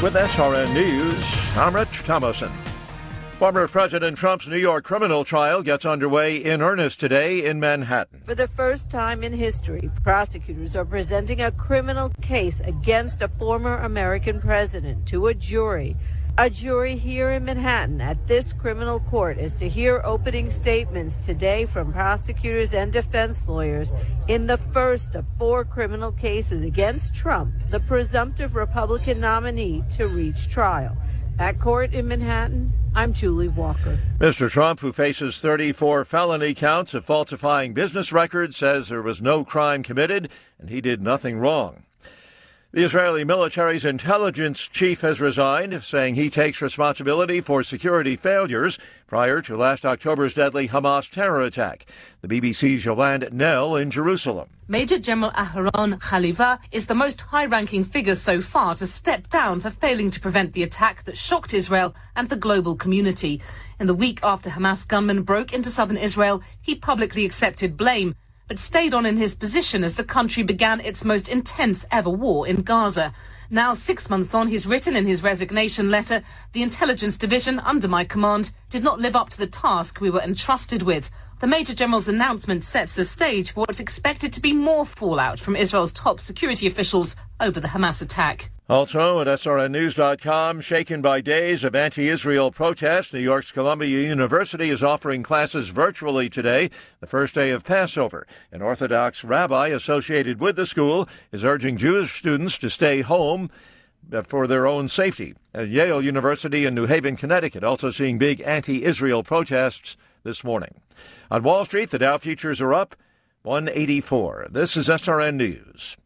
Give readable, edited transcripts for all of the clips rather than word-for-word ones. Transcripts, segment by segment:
With SRN News, I'm Rich Thomason. Former President Trump's New York criminal trial gets underway in earnest today in Manhattan. For the first time in history, prosecutors are presenting a criminal case against a former American president to a jury. A jury here in Manhattan at this criminal court is to hear opening statements today from prosecutors and defense lawyers in the first of 4 criminal cases against Trump, the presumptive Republican nominee to reach trial. At court in Manhattan, I'm Julie Walker. Mr. Trump, who faces 34 felony counts of falsifying business records, says there was no crime committed and he did nothing wrong. The Israeli military's intelligence chief has resigned, saying he takes responsibility for security failures prior to last October's deadly Hamas terror attack. The BBC's Yolande Nell in Jerusalem. Major General Aharon Haliva is the most high-ranking figure so far to step down for failing to prevent the attack that shocked Israel and the global community. In the week after Hamas gunmen broke into southern Israel, he publicly accepted blame, but stayed on in his position as the country began its most intense ever war in Gaza. Now, 6 months on, he's written in his resignation letter, "The intelligence division under my command did not live up to the task we were entrusted with." The Major General's announcement sets the stage for what's expected to be more fallout from Israel's top security officials over the Hamas attack. Also at srnnews.com, shaken by days of anti-Israel protests, New York's Columbia University is offering classes virtually today, the first day of Passover. An Orthodox rabbi associated with the school is urging Jewish students to stay home for their own safety. At Yale University in New Haven, Connecticut, also seeing big anti-Israel protests this morning. On Wall Street, the Dow futures are up 184. This is SRN News.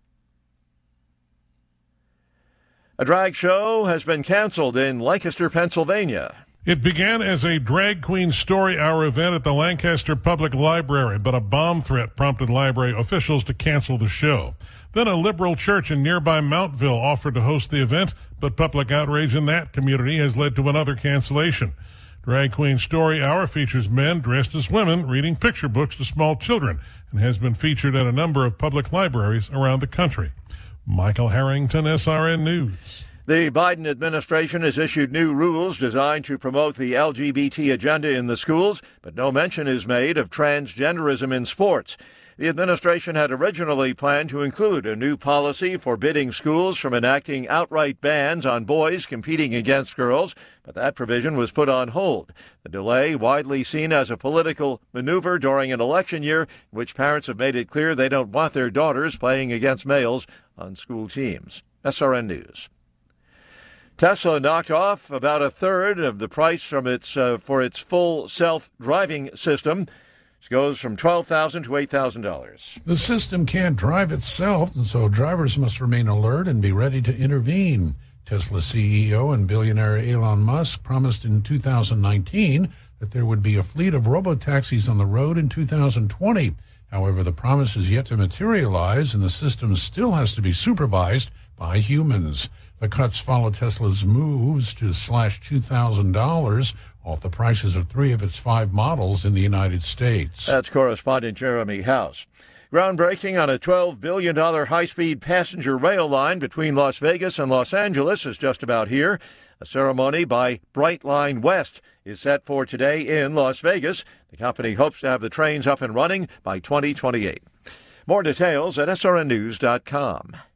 A drag show has been canceled in Lancaster, Pennsylvania. It began as a drag queen story hour event at the Lancaster Public Library, but a bomb threat prompted library officials to cancel the show. Then a liberal church in nearby Mountville offered to host the event, but public outrage in that community has led to another cancellation. Drag Queen Story Hour features men dressed as women reading picture books to small children and has been featured at a number of public libraries around the country. Michael Harrington, SRN News. The Biden administration has issued new rules designed to promote the LGBT agenda in the schools, but no mention is made of transgenderism in sports. The administration had originally planned to include a new policy forbidding schools from enacting outright bans on boys competing against girls, but that provision was put on hold. The delay, widely seen as a political maneuver during an election year in which parents have made it clear they don't want their daughters playing against males on school teams. SRN News. Tesla knocked off about a third of the price from for its full self-driving system. It goes from $12,000 to $8,000. The system can't drive itself, and so drivers must remain alert and be ready to intervene. Tesla CEO and billionaire Elon Musk promised in 2019 that there would be a fleet of robotaxis on the road in 2020. However, the promise is yet to materialize, and the system still has to be supervised by humans. The cuts follow Tesla's moves to slash $2,000 off the prices of 3 of its 5 models in the United States. That's correspondent Jeremy House. Groundbreaking on a $12 billion high-speed passenger rail line between Las Vegas and Los Angeles is just about here. A ceremony by Brightline West is set for today in Las Vegas. The company hopes to have the trains up and running by 2028. More details at srnnews.com.